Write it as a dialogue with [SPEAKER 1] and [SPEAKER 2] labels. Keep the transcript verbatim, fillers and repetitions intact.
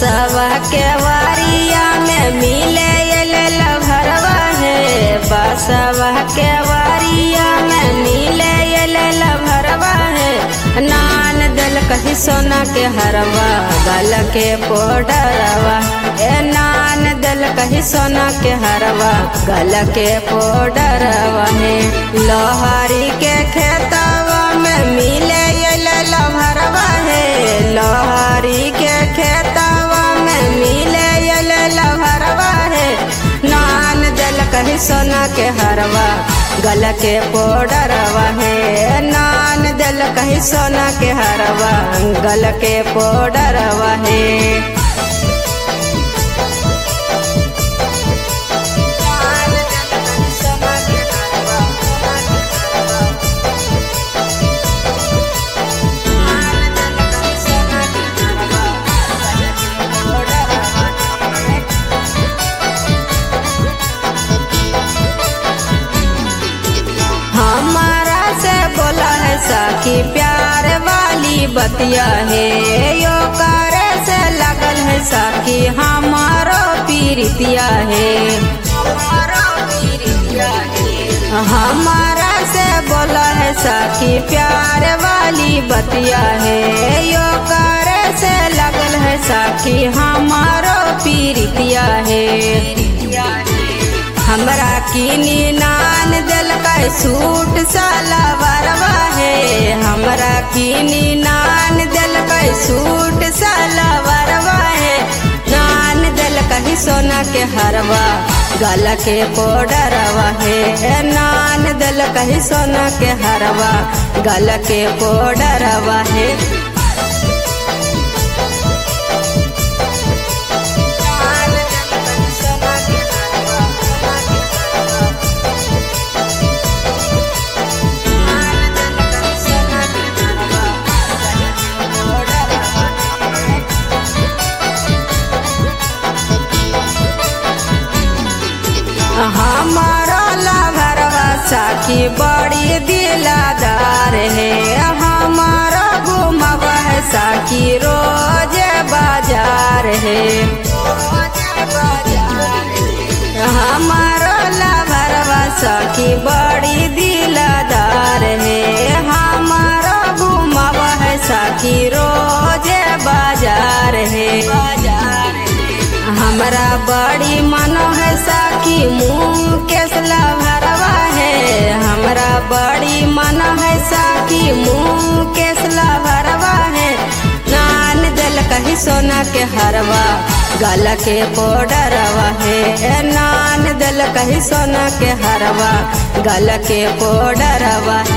[SPEAKER 1] बसवा के वारिया में मिले लभरवा है। बसवा के वारिया में मिले लभरवा है। नान दल कही सोना के हरवा गल के पोडरवा। ए नान दल कही सोना के हरवा गल के पोडरवा है। लोहारी के खेतवा में मिले लभरवा है। लोहारी के खेतवा में मिले लभरवा है। नान दल कही सोना के हरवा गल के पोडरवा है। नान दल कही सोना के हरवा गल के पोडरवा है। हमारा से बोला है सखी प्यार वाली बतिया है। यो करे से लगल है सखी हमारो पीरितिया है। हमारा से बोला है सखी प्यार वाली बतिया है। यो करे से लगल है सखी हमारो पीरितिया है। हमरा की नान दल का सूट सलवारवा है। हमरा की नान दल का सूट सलवारवा है। नान दल कही सोना के हरवा गल के पोडरवा है। नान दल कही सोना के हरवा गल के पोडरवा है। हमारा लभरवा सखी बड़ी दिलादार है। हमारा घुमवा है सखी रोज बाजार है। हमारा लभरवा सखी बड़ी दिलादार है। हमारा घुमवा है सखी रोज बाजार है। हमरा बड़ी मनो है सखी मुँह केसला भरवा है। हमरा बड़ी मनो है सखी मुँह केसला भरवा है। नान दल कही सोना के हरवा गल के पोडरवा है। नान दल कही सोना के हरवा गल के पोडरवा